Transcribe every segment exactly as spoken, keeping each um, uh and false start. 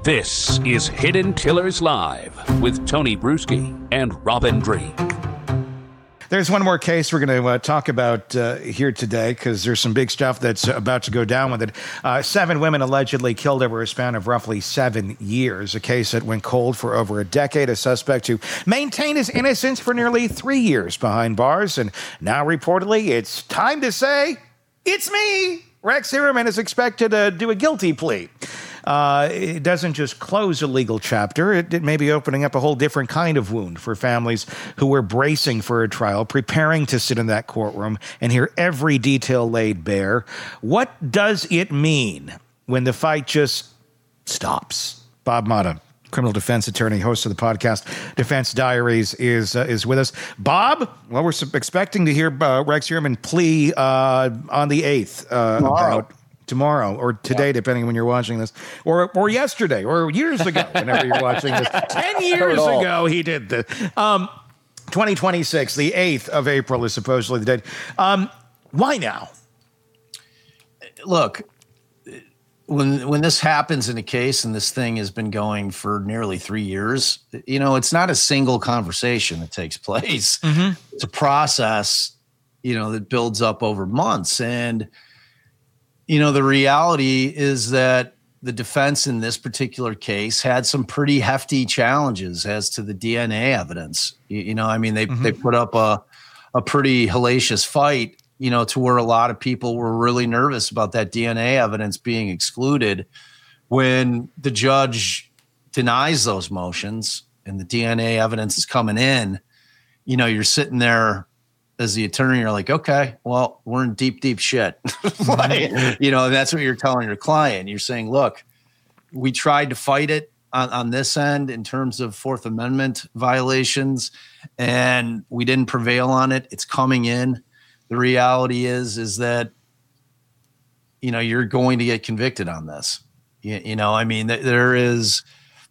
This is Hidden Killers Live with Tony Bruschi and Robin Dream. There's one more case we're going to uh, talk about uh, here today because there's some big stuff that's about to go down with it. Uh, seven women allegedly killed over a span of roughly seven years. A case that went cold for over a decade. A suspect who maintained his innocence for nearly three years behind bars. And now reportedly it's time to say, it's me. Rex Heuermann is expected to do a guilty plea. Uh, it doesn't just close a legal chapter. It, it may be opening up a whole different kind of wound for families who were bracing for a trial, preparing to sit in that courtroom and hear every detail laid bare. What does it mean when the fight just stops? Bob Motta, criminal defense attorney, host of the podcast Defense Diaries, is uh, is with us. Bob, well, we're expecting to hear uh, Rex Heuermann plea uh, on the eighth. Uh, about Tomorrow or today, yeah. Depending on when you're watching this, or or yesterday, or years ago, whenever you're watching this. Ten years ago, he did this. Um, twenty twenty-six, the eighth of April is supposedly the date. Um, why now? Look, when when this happens in a case, and this thing has been going for nearly three years, you know, it's not a single conversation that takes place. Mm-hmm. It's a process, you know, that builds up over months. And you know, the reality is that the defense in this particular case had some pretty hefty challenges as to the D N A evidence. You, you know, I mean, they mm-hmm. they put up a a pretty hellacious fight, you know, to where a lot of people were really nervous about that D N A evidence being excluded. When the judge denies those motions and the D N A evidence is coming in, you know, you're sitting there as the attorney, you're like, okay, well, we're in deep, deep shit. Like, you know, that's what you're telling your client. You're saying, look, we tried to fight it on, on this end in terms of Fourth Amendment violations, and we didn't prevail on it. It's coming in. The reality is, is that, you know, you're going to get convicted on this. You, you know, I mean, th- there is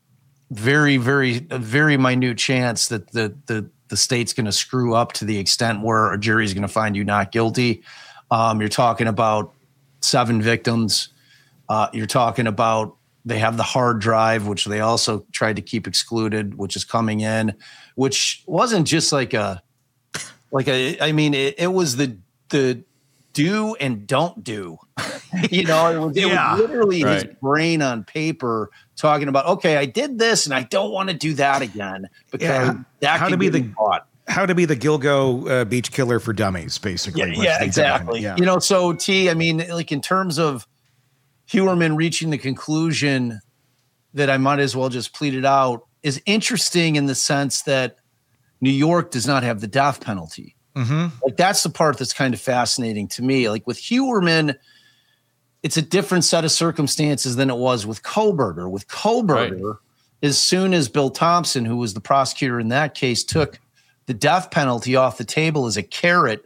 very, very, a very minute chance that the, the, the state's going to screw up to the extent where a jury is going to find you not guilty. Um, you're talking about seven victims. Uh, you're talking about they have the hard drive, which they also tried to keep excluded, which is coming in, which wasn't just like a, like a, I mean, it, it was the, the do and don't do, you know, it was, it yeah. was literally right. his brain on paper talking about, okay, I did this and I don't want to do that again because yeah. that how to be the caught. How to be the Gilgo uh, beach killer for dummies, basically. Yeah, yeah exactly. Yeah. You know, so T, I mean, like in terms of Heuermann reaching the conclusion that I might as well just plead it out is interesting in the sense that New York does not have the death penalty. Mm-hmm. Like that's the part that's kind of fascinating to me. Like with Heuermann, it's a different set of circumstances than it was with Kohberger. With Kohberger, right. as soon as Bill Thompson, who was the prosecutor in that case, took the death penalty off the table as a carrot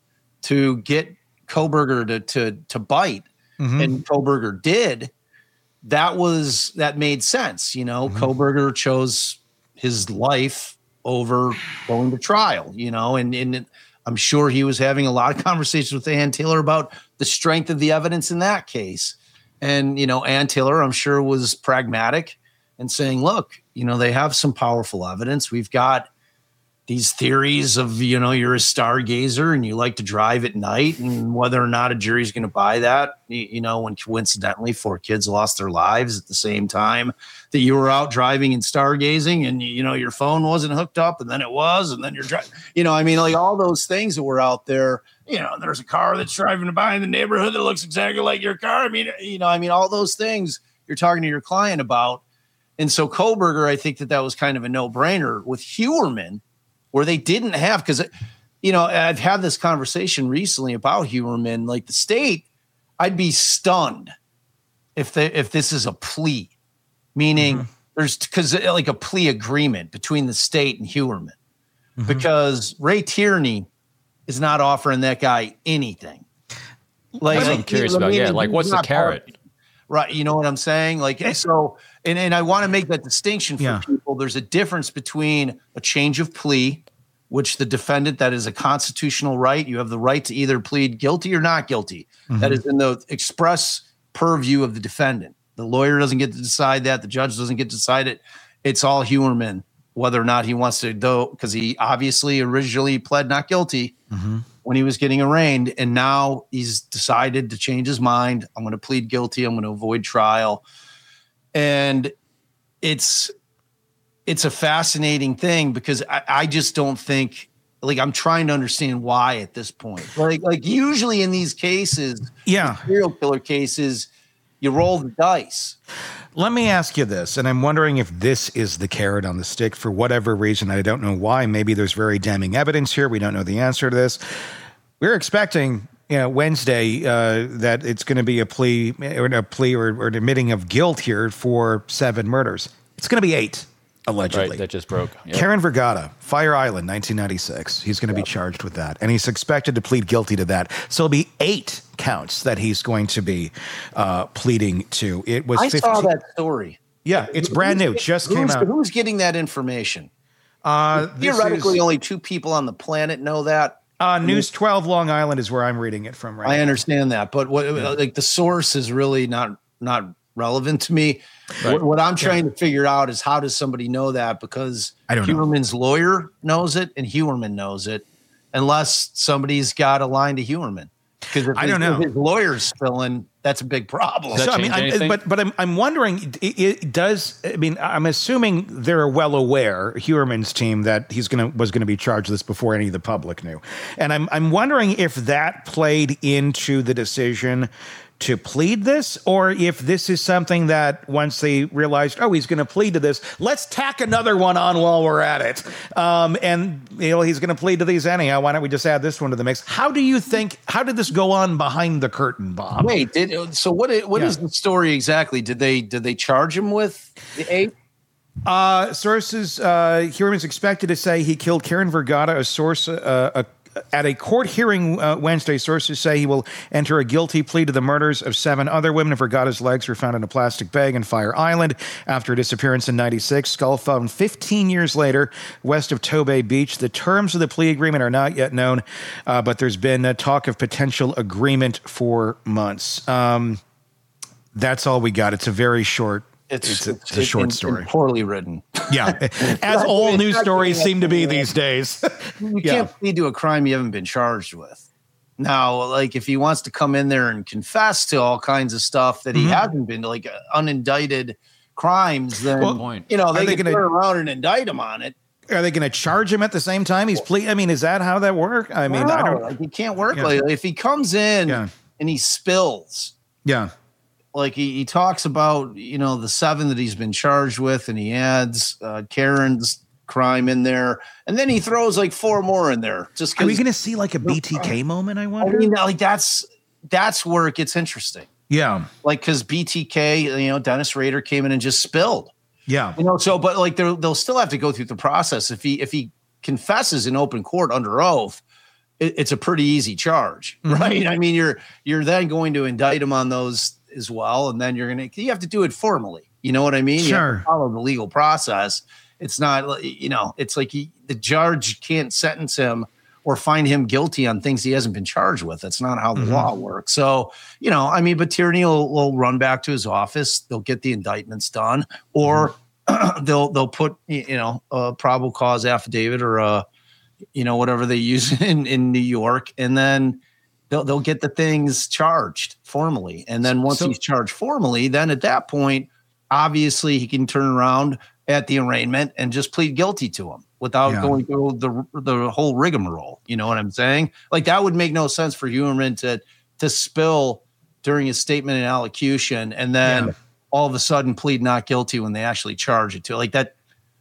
to get Kohberger to to, to bite, mm-hmm. and Kohberger did, that was that made sense. You know, mm-hmm. Kohberger chose his life over going to trial, you know, and, and I'm sure he was having a lot of conversations with Ann Taylor about the strength of the evidence in that case. And, you know, Ann Taylor, I'm sure, was pragmatic and saying, look, you know, they have some powerful evidence. We've got these theories of, you know, you're a stargazer and you like to drive at night, and whether or not a jury's going to buy that, you, you know, when coincidentally four kids lost their lives at the same time that you were out driving and stargazing, and, you know, your phone wasn't hooked up and then it was, and then you're driving, you know, I mean, like all those things that were out there, you know, there's a car that's driving by in the neighborhood that looks exactly like your car. I mean, you know, I mean, all those things you're talking to your client about. And so Kohberger, I think that that was kind of a no brainer. With Heuermann, where they didn't have, because, you know, I've had this conversation recently about Heuermann, like the state, I'd be stunned if they, if this is a plea, meaning mm-hmm. there's, because like a plea agreement between the state and Heuermann, mm-hmm. because Ray Tierney is not offering that guy anything. Like, That's what I'm curious about. Yeah, like what's the carrot? Part, right, you know what I'm saying? Like, so, and, and I want to make that distinction for yeah. people. There's a difference between a change of plea, which the defendant, that is a constitutional right. You have the right to either plead guilty or not guilty. Mm-hmm. That is in the express purview of the defendant. The lawyer doesn't get to decide that. The judge doesn't get to decide it. It's all Huerman, whether or not he wants to, though, because he obviously originally pled not guilty mm-hmm. when he was getting arraigned. And now he's decided to change his mind. I'm going to plead guilty. I'm going to avoid trial. And it's, it's a fascinating thing because I, I just don't think, like, I'm trying to understand why at this point. Like, like usually in these cases, yeah, serial killer cases, you roll the dice. Let me ask you this, and I'm wondering if this is the carrot on the stick for whatever reason. I don't know why. Maybe there's very damning evidence here. We don't know the answer to this. We're expecting, you know, Wednesday uh, that it's going to be a plea or a plea or, or an admitting of guilt here for seven murders. It's going to be eight. Allegedly. Right, that just broke. Yep. Karen Vergata, Fire Island, nineteen ninety-six. He's going to yep. be charged with that. And he's expected to plead guilty to that. So it'll be eight counts that he's going to be uh, pleading to. It was I fifteen saw that story. Yeah, it's brand new. Just who's, came out. Who's getting that information? Uh, Theoretically, is, only two people on the planet know that. Uh, News twelve Long Island is where I'm reading it from right I now. understand that. But what yeah. like the source is really not not relevant to me. Right. What, what I'm trying yeah. to figure out is how does somebody know that? Because I don't Huerman's know. lawyer knows it and Huerman knows it, unless somebody's got a line to Huerman. Because if I his, don't know. if his lawyer's spilling, that's a big problem. So, I mean, I, but but I'm I'm wondering, it, it does. I mean, I'm assuming they're well aware, Huerman's team, that he's gonna was going to be charged with this before any of the public knew, and I'm I'm wondering if that played into the decision to plead this, or if this is something that once they realized, oh, he's going to plead to this, let's tack another one on while we're at it. Um, and you know, he's going to plead to these anyhow. Why don't we just add this one to the mix? How do you think? How did this go on behind the curtain, Bob? Wait, did so? What? What yeah. is the story exactly? Did they did they charge him with the eight? Uh, sources, uh, Huerman's expected to say he killed Karen Vergata. A source, uh, a At a court hearing uh, Wednesday, sources say he will enter a guilty plea to the murders of seven other women. Vergata's legs were found in a plastic bag in Fire Island after a disappearance in ninety-six. Skull found fifteen years later west of Tobay Beach. The terms of the plea agreement are not yet known, uh, but there's been a talk of potential agreement for months. Um, that's all we got. It's a very short It's, it's, a, it's a short and, story. And poorly written. Yeah. As all news stories seem to be these days. You yeah. can't plead to a crime you haven't been charged with. Now, like if he wants to come in there and confess to all kinds of stuff that he mm-hmm. hasn't been, like uh, unindicted crimes, then, well, you know, they, they can gonna, turn around and indict him on it. Are they going to charge him at the same time he's ple- I mean, is that how that works? I mean, no, I don't. Like, it can't work. Yeah. Like, if he comes in yeah. and he spills. Yeah. Like he, he talks about, you know, the seven that he's been charged with, and he adds uh, Karen's crime in there, and then he throws like four more in there. Just are we going to see like a B T K moment? I wonder. I mean, like that's that's where it gets interesting. Yeah, like because B T K, you know, Dennis Rader came in and just spilled. Yeah, you know, so but like they'll they'll still have to go through the process. If he if he confesses in open court under oath, it, it's a pretty easy charge, mm-hmm. right? I mean, you're you're then going to indict him on those as well, and then you're gonna you have to do it formally. You know what I mean? Sure. You have to follow the legal process. It's not, you know, it's like he, the judge can't sentence him or find him guilty on things he hasn't been charged with. That's not how the mm-hmm. law works. So, you know, I mean, but Tierney will, will run back to his office. They'll get the indictments done, or mm-hmm. they'll they'll put, you know, a probable cause affidavit or a, you know, whatever they use in, in New York, and then they'll they'll get the things charged formally. And then once so, he's charged formally, then at that point, obviously he can turn around at the arraignment and just plead guilty to him without yeah. going through the the whole rigmarole. You know what I'm saying? Like that would make no sense for Huerman to to spill during his statement in allocution and then yeah. all of a sudden plead not guilty when they actually charge it to like that.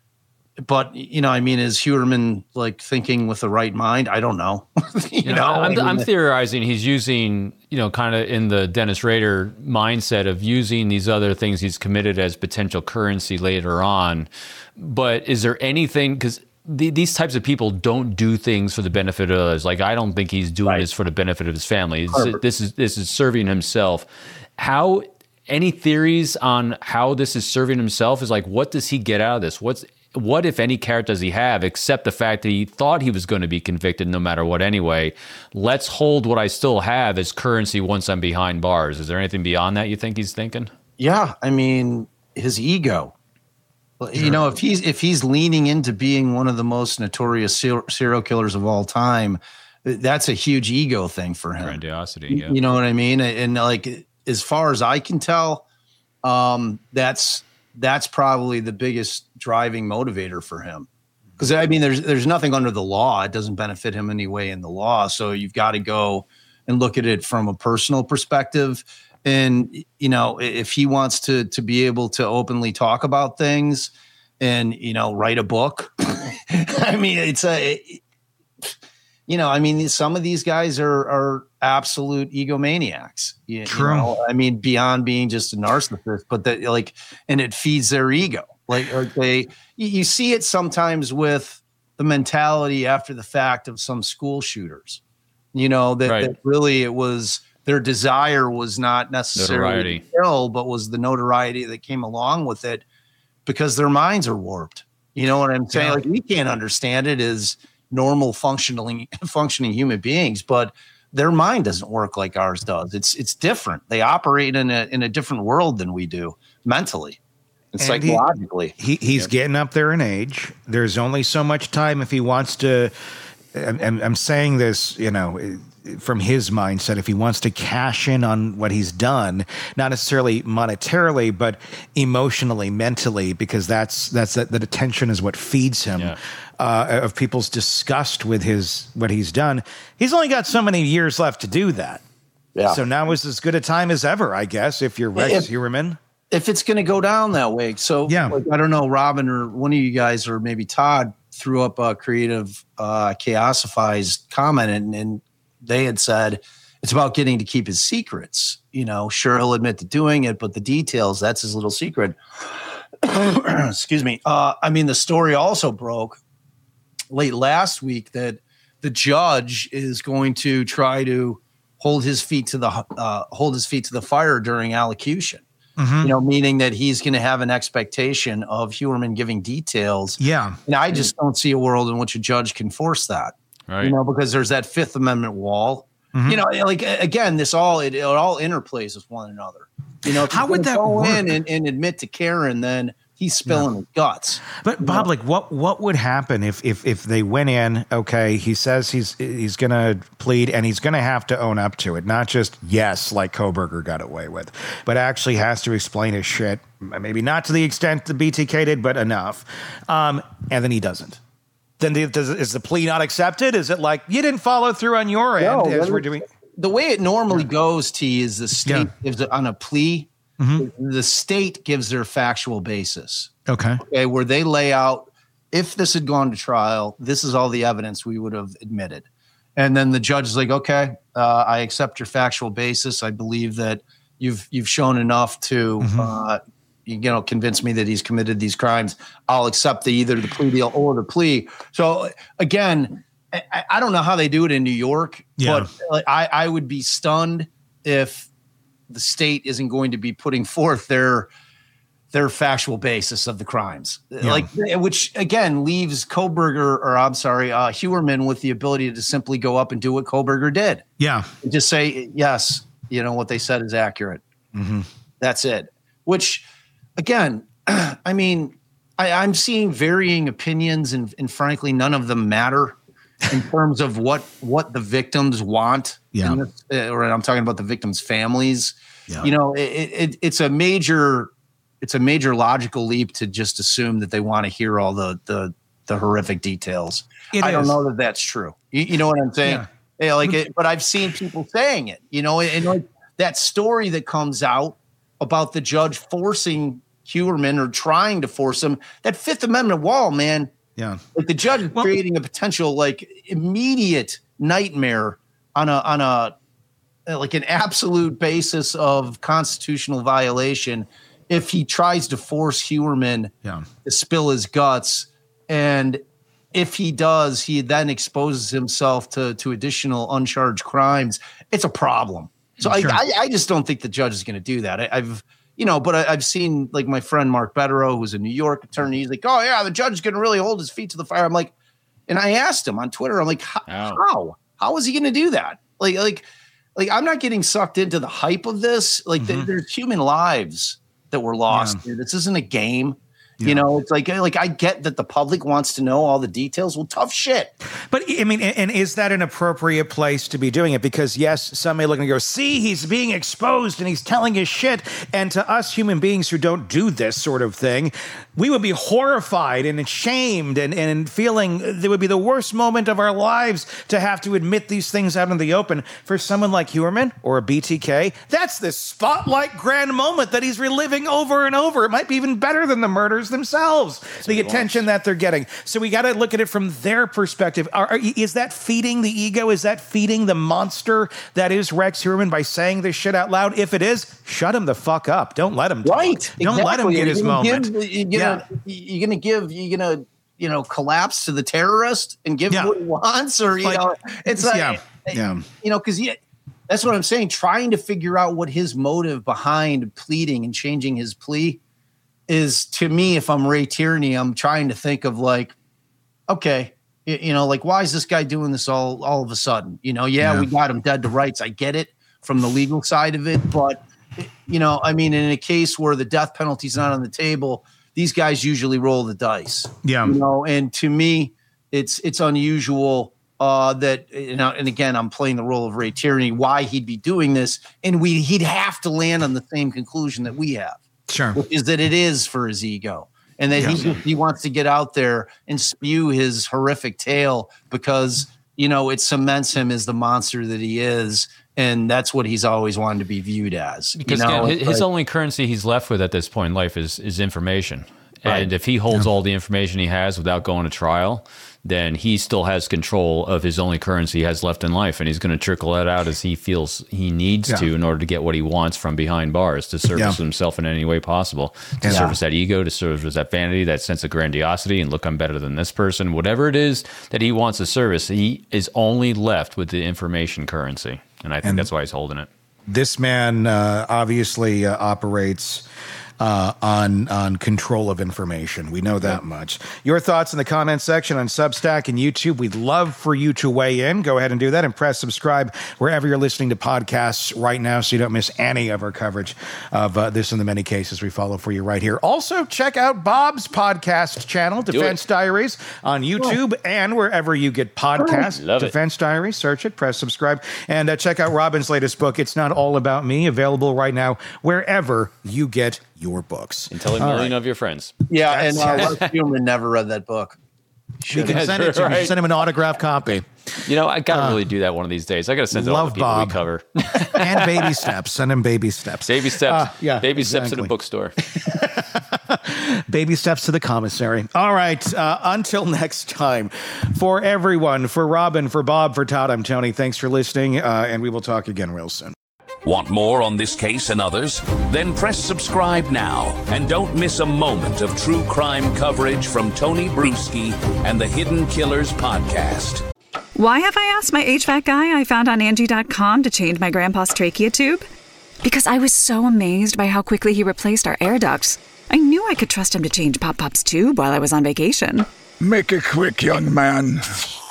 But, you know, I mean, is Huerman like thinking with the right mind? I don't know. you you know, know, I'm, I mean, I'm theorizing he's using, you know, kind of in the Dennis Rader mindset of using these other things he's committed as potential currency later on. But is there anything, because the, these types of people don't do things for the benefit of others. Like, I don't think he's doing right. this for the benefit of his family. It's, this is this is serving himself. How, any theories on how this is serving himself? Is like, what does he get out of this? What's What, if any, carrot does he have, except the fact that he thought he was going to be convicted no matter what anyway? Let's hold what I still have as currency once I'm behind bars. Is there anything beyond that you think he's thinking? Yeah, I mean, his ego. Sure. You know, if he's if he's leaning into being one of the most notorious serial killers of all time, that's a huge ego thing for him. Grandiosity, yeah. You know what I mean? And like, as far as I can tell, um, that's that's probably the biggest driving motivator for him. Because I mean, there's there's nothing under the law. It doesn't benefit him anyway in the law. So you've got to go and look at it from a personal perspective. And, you know, if he wants to to be able to openly talk about things and, you know, write a book, I mean, it's a, it, you know, I mean, some of these guys are are absolute egomaniacs. You, True. You know? I mean, beyond being just a narcissist, but that like, and it feeds their ego. Like, or they, you see it sometimes with the mentality after the fact of some school shooters, you know, that, right. that really it was, their desire was not necessarily to kill, but was the notoriety that came along with it because their minds are warped. You know what I'm saying? Yeah. Like, we can't understand it as normal functioning, functioning human beings, but their mind doesn't work like ours does. It's, it's different. They operate in a, in a different world than we do mentally and, and psychologically. He, he, he's yep. getting up there in age. There's only so much time if he wants to, I'm, I'm saying this, you know, from his mindset, if he wants to cash in on what he's done, not necessarily monetarily, but emotionally, mentally, because that's that's that the attention is what feeds him, yeah. uh, of people's disgust with his what he's done. He's only got so many years left to do that. Yeah. So now is as good a time as ever, I guess, if you're Rex Heuermann. If it's going to go down that way. So yeah. like, I don't know, Robin or one of you guys, or maybe Todd, threw up a creative uh, Chaosify's comment, and, and they had said it's about getting to keep his secrets. You know, sure, he'll admit to doing it, but the details, that's his little secret. Excuse me. Uh, I mean, the story also broke late last week that the judge is going to try to hold his feet to the uh, hold his feet to the fire during allocution. Mm-hmm. You know, meaning that he's going to have an expectation of Heuermann giving details. Yeah. And I just don't see a world in which a judge can force that. Right. You know, because there's that Fifth Amendment wall. Mm-hmm. You know, like, again, this all, it, it all interplays with one another. You know, if how would that go work? in and, and admit to Karen, then he's spilling yeah. his guts. But Bob, know? like what what would happen if if if they went in, okay, he says he's he's going to plead and he's going to have to own up to it, not just yes, like Kohberger got away with, but actually has to explain his shit, maybe not to the extent the B T K did, but enough. Um, and then he doesn't. Then the, does, is the plea not accepted? Is it like you didn't follow through on your end no, as we're doing? The way it normally yeah. goes, T, is the state yeah. gives it on a plea. Mm-hmm. The state gives their factual basis. Okay. Okay. Where they lay out, if this had gone to trial, this is all the evidence we would have admitted. And then the judge is like, okay, uh, I accept your factual basis. I believe that you've you've shown enough to mm-hmm. uh, you know convince me that he's committed these crimes. I'll accept the either the plea deal or the plea. So again, I, I don't know how they do it in New York, yeah. but I, I would be stunned if the state isn't going to be putting forth their their factual basis of the crimes, yeah. like which again leaves Kohberger, or I'm sorry, uh, Heuermann with the ability to simply go up and do what Kohberger did. Yeah, and just say yes, you know what they said is accurate. Mm-hmm. That's it. Which, again, I mean, I, I'm seeing varying opinions, and, and frankly, none of them matter in terms of what what the victims want. Yeah, this, or I'm talking about the victims' families. Yeah. You know, it, it, it's a major. It's a major logical leap to just assume that they want to hear all the the, the horrific details. It I is. don't know that that's true. You, you know what I'm saying? Yeah. Yeah, like it, but I've seen people saying it. You know, and like that story that comes out about the judge forcing Heuermann or trying to force him. That Fifth Amendment wall, man. Yeah, like the judge is well, creating a potential like immediate nightmare on a on a like an absolute basis of constitutional violation. If he tries to force Heuermann yeah. to spill his guts, and if he does, he then exposes himself to, to additional uncharged crimes. It's a problem. So sure. I, I, I just don't think the judge is going to do that. I, I've, you know, but I, I've seen like my friend Mark Betterow, who's a New York attorney. He's like, oh yeah, the judge is going to really hold his feet to the fire. I'm like, and I asked him on Twitter, I'm like, how, oh. how, how is he going to do that? Like, like, like I'm not getting sucked into the hype of this. Like, mm-hmm. th- there's human lives that were lost. Yeah. This isn't a game. Yeah. You know, it's like, like I get that the public wants to know all the details. Well, tough shit. But I mean, and is that an appropriate place to be doing it? Because yes, some may look and go, see, he's being exposed and he's telling his shit. And to us human beings who don't do this sort of thing, we would be horrified and ashamed and, and feeling it would be the worst moment of our lives to have to admit these things out in the open. For someone like Heuermann or a B T K, that's the spotlight grand moment that he's reliving over and over. It might be even better than the murders themselves, that's the attention that they're getting. So we got to look at it from their perspective. Are, are, is that feeding the ego? Is that feeding the monster that is Rex Heuermann by saying this shit out loud? If it is, shut him the fuck up. Don't let him talk. Right. Don't exactly. let him get his moment. Give, you're gonna, yeah. you're gonna give, you're gonna, you know, collapse to the terrorist and give yeah. him what he wants, or you like, know, it's like, yeah, yeah. you know, because yeah, that's what I'm saying. Trying to figure out what his motive behind pleading and changing his plea is, to me, if I'm Ray Tierney, I'm trying to think of like, okay, you, you know, like, why is this guy doing this all all of a sudden? You know, yeah, yeah, we got him dead to rights. I get it from the legal side of it, but you know, I mean, in a case where the death penalty is not on the table, these guys usually roll the dice. Yeah, you know, and to me, it's it's unusual uh, that you know. And again, I'm playing the role of Ray Tierney. Why he'd be doing this, and we he'd have to land on the same conclusion that we have. Sure, which is that it is for his ego, and that yeah. he he wants to get out there and spew his horrific tale because you know it cements him as the monster that he is, and that's what he's always wanted to be viewed as. Because you know? again, his, his like, only currency he's left with at this point in life is is information, right. and if he holds yeah. all the information he has without going to trial, then he still has control of his only currency he has left in life, and he's going to trickle that out as he feels he needs yeah. to in order to get what he wants from behind bars, to service yeah. himself in any way possible, to yeah. service that ego, to service that vanity, that sense of grandiosity, and look, I'm better than this person. Whatever it is that he wants to service, he is only left with the information currency, and I think and that's why he's holding it. This man uh, obviously uh, operates Uh, on on control of information. We know that much. Your thoughts in the comment section on Substack and YouTube. We'd love for you to weigh in. Go ahead and do that and press subscribe wherever you're listening to podcasts right now so you don't miss any of our coverage of uh, this and the many cases we follow for you right here. Also, check out Bob's podcast channel, Defense Diaries, on YouTube oh. and wherever you get podcasts. Love Defense it. Diaries, search it, press subscribe, and uh, check out Robin's latest book, It's Not All About Me, available right now wherever you get your books. And tell a million right. of your friends. Yeah, and uh, Rex Heuermann never read that book. You can send it to him. Right. Send him an autographed copy. You know, I gotta uh, really do that one of these days. I gotta send it all the people Bob. we cover. And baby steps. Send him baby steps. Baby steps. Uh, yeah, baby exactly. steps in a bookstore. Baby steps to the commissary. All right. Uh, until next time, for everyone, for Robin, for Bob, for Todd, I'm Tony. Thanks for listening, uh, and we will talk again real soon. Want more on this case and others? Then press subscribe now and don't miss a moment of true crime coverage from Tony Bruschi and the Hidden Killers podcast. Why have I asked my H V A C guy I found on Angie dot com to change my grandpa's trachea tube? Because I was so amazed by how quickly he replaced our air ducts. I knew I could trust him to change Pop Pop's tube while I was on vacation. Make it quick, young man.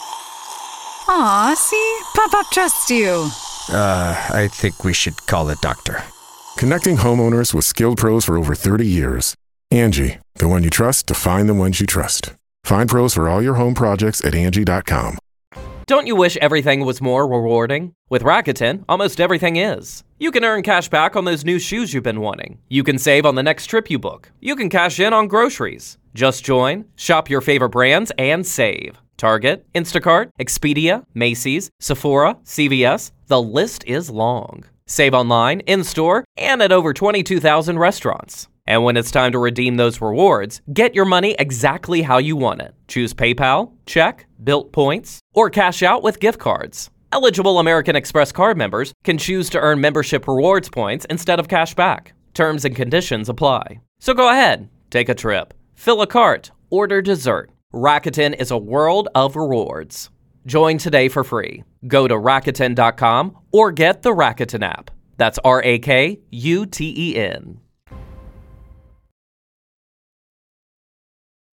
Aw, see? Pop Pop trusts you. Uh, I think we should call a doctor. Connecting homeowners with skilled pros for over thirty years. Angie, the one you trust to find the ones you trust. Find pros for all your home projects at Angie dot com. Don't you wish everything was more rewarding? With Rakuten, almost everything is. You can earn cash back on those new shoes you've been wanting. You can save on the next trip you book. You can cash in on groceries. Just join, shop your favorite brands, and save. Target, Instacart, Expedia, Macy's, Sephora, C V S, the list is long. Save online, in-store, and at over twenty-two thousand restaurants. And when it's time to redeem those rewards, get your money exactly how you want it. Choose PayPal, check, Bilt points, or cash out with gift cards. Eligible American Express card members can choose to earn membership rewards points instead of cash back. Terms and conditions apply. So go ahead, take a trip, fill a cart, order dessert. Rakuten is a world of rewards. Join today for free. Go to Rakuten dot com or get the Rakuten app. That's R A K U T E N.